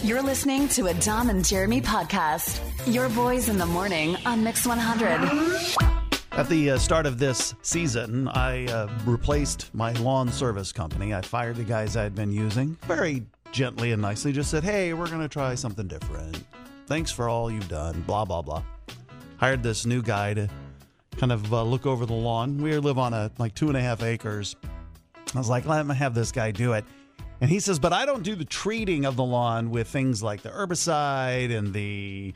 You're listening to a Dom and Jeremy podcast. Your boys in the morning on Mix 100. At the start of this season, I replaced my lawn service company. I fired the guys I had been using very gently and nicely. Just said, hey, we're going to try something different. Thanks for all you've done, blah, blah, blah. Hired this new guy to kind of look over the lawn. We live on 2.5 acres. I was like, let me have this guy do it. And he says, but I don't do the treating of the lawn with things like the herbicide and the,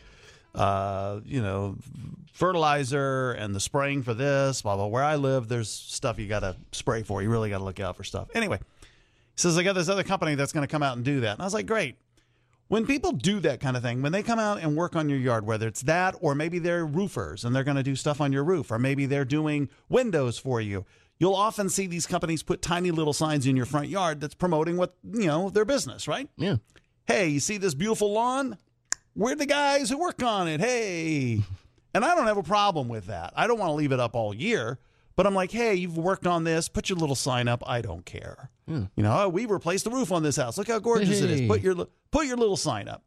fertilizer and the spraying for this, blah, blah. Where I live, there's stuff you got to spray for. You really got to look out for stuff. Anyway, he says, I got this other company that's going to come out and do that. And I was like, great. When people do that kind of thing, when they come out and work on your yard, whether it's that or maybe they're roofers and they're going to do stuff on your roof, or maybe they're doing windows for you, you'll often see these companies put tiny little signs in your front yard that's promoting what, their business, right? Yeah. Hey, you see this beautiful lawn? We're the guys who work on it. Hey. And I don't have a problem with that. I don't want to leave it up all year, but I'm like, hey, you've worked on this. Put your little sign up. I don't care. We replaced the roof on this house. Look how gorgeous it is. Put your little sign up.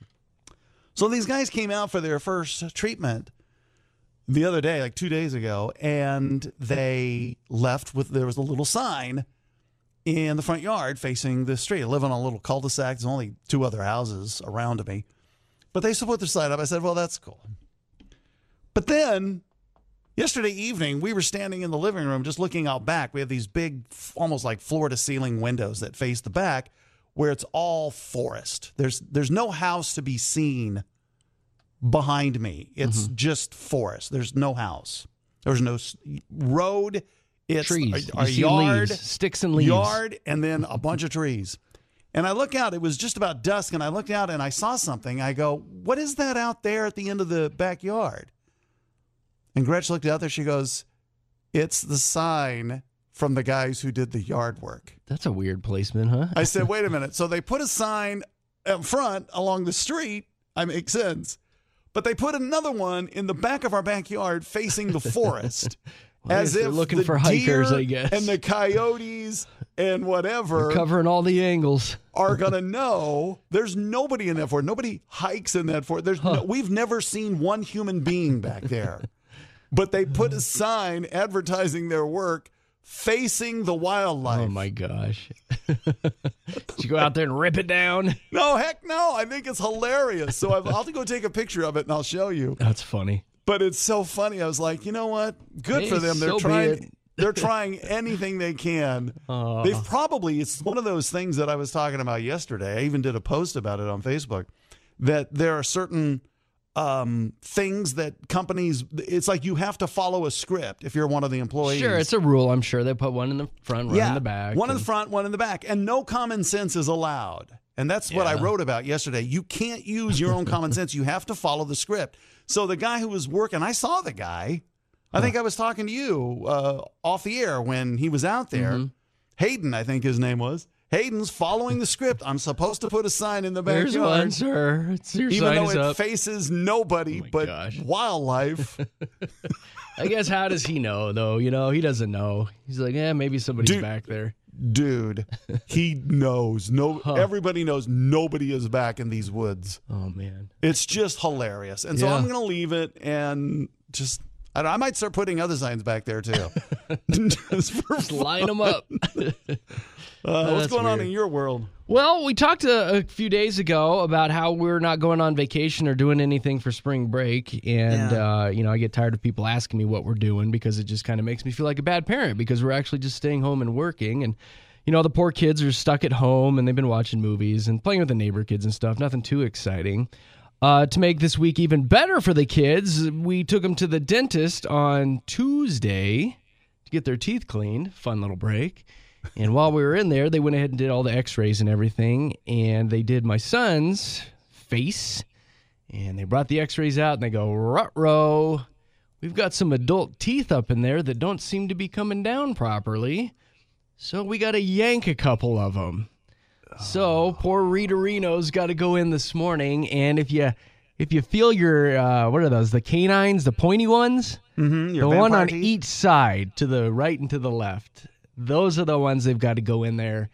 So these guys came out for their first treatment the other day, 2 days ago, and they left there was a little sign in the front yard facing the street. I live on a little cul-de-sac. There's only 2 other houses around me. But they still put their sign up. I said, well, that's cool. But then yesterday evening, we were standing in the living room just looking out back. We have these big, almost like floor-to-ceiling windows that face the back where it's all forest. There's no house to be seen behind me. It's just forest. There's no house. There's no road. It's trees. a yard, leaves, sticks and leaves. Yard, and then a bunch of trees. And I look out. It was just about dusk, and I looked out and I saw something. I go, what is that out there at the end of the backyard? And Gretch looked out there. She goes, it's the sign from the guys who did the yard work. That's a weird placement, huh? I said, wait a minute. So they put a sign up front along the street. I make sense. But they put another one in the back of our backyard facing the forest. Well, as if looking the for hikers, deer I guess. And the coyotes and whatever. They're covering all the angles. Are going to know there's nobody in that forest. Nobody hikes in that forest. We've never seen one human being back there. But they put a sign advertising their work facing the wildlife. Oh, my gosh. Did you go out there and rip it down? No, heck no. I think it's hilarious. So I'll have to go take a picture of it and I'll show you. That's funny. But it's so funny. I was like, you know what? Good for them. They're trying anything they can. It's one of those things that I was talking about yesterday. I even did a post about it on Facebook, that there are certain things that companies, it's like you have to follow a script if you're one of the employees. Sure, it's a rule. I'm sure they put one in the front, one in the back. One in the front, one in the back. And no common sense is allowed. And that's what I wrote about yesterday. You can't use your own common sense. You have to follow the script. So the guy who was working, I saw the guy. I think I was talking to you off the air when he was out there. Mm-hmm. Hayden, I think his name was. Hayden's following the script. I'm supposed to put a sign in the backyard. There's one, sir. It's your even sign though is it up. faces nobody wildlife. I guess how does he know, though? He doesn't know. He's like, maybe somebody's back there. Dude, he knows. Everybody knows nobody is back in these woods. Oh, man. It's just hilarious. And so I'm going to leave it and just... I might start putting other signs back there, too. Just line them up. What's going on in your world? Well, we talked a few days ago about how we're not going on vacation or doing anything for spring break. And, I get tired of people asking me what we're doing because it just kind of makes me feel like a bad parent because we're actually just staying home and working. And, the poor kids are stuck at home and they've been watching movies and playing with the neighbor kids and stuff. Nothing too exciting. To make this week even better for the kids, we took them to the dentist on Tuesday to get their teeth cleaned. Fun little break. And while we were in there, they went ahead and did all the x-rays and everything. And they did my son's face. And they brought the x-rays out and they go, ruh-roh, we've got some adult teeth up in there that don't seem to be coming down properly. So we got to yank a couple of them. So poor Rita Reno's got to go in this morning, and if you feel your what are those? The canines, the pointy ones, the one on each side, to the right and to the left. Those are the ones they've got to go in there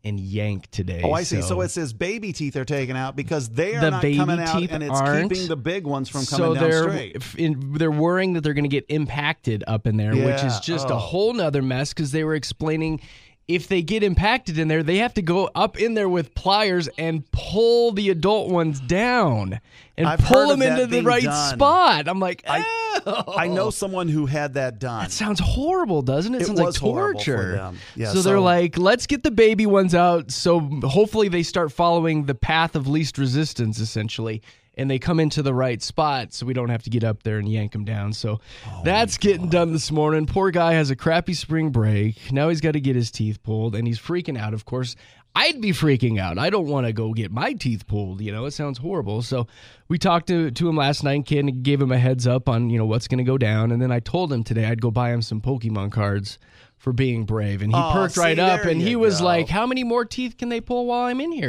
and yank today. Oh, I see. So it says baby teeth are taken out because they are The not baby coming out, teeth and it's aren't. keeping the big ones from coming down straight. They're worrying that they're going to get impacted up in there, which Yeah. is just a whole nother mess because they were explaining if they get impacted in there, they have to go up in there with pliers and pull the adult ones down and I've pull heard of them into that the being right done. spot. I'm like, I know someone who had that done. That sounds horrible, doesn't it? It Sounds like was horrible for torture. them. Yeah, so they're so- like, let's get the baby ones out. So hopefully they start following the path of least resistance, essentially, and they come into the right spot so we don't have to get up there and yank them down. So that's getting done this morning. Poor guy has a crappy spring break. Now he's got to get his teeth pulled, and he's freaking out, of course. I'd be freaking out. I don't want to go get my teeth pulled. It sounds horrible. So we talked to him last night, kid, and gave him a heads up on, what's going to go down. And then I told him today I'd go buy him some Pokemon cards for being brave. And he perked right up, there and he you was go. like, how many more teeth can they pull while I'm in here?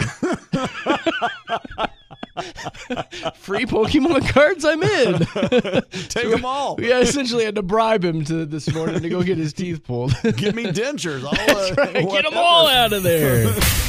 Free Pokemon cards, I'm in. Take them all. Yeah, essentially had to bribe him this morning to go get his teeth pulled. Give me dentures. That's right. Get them all out of there.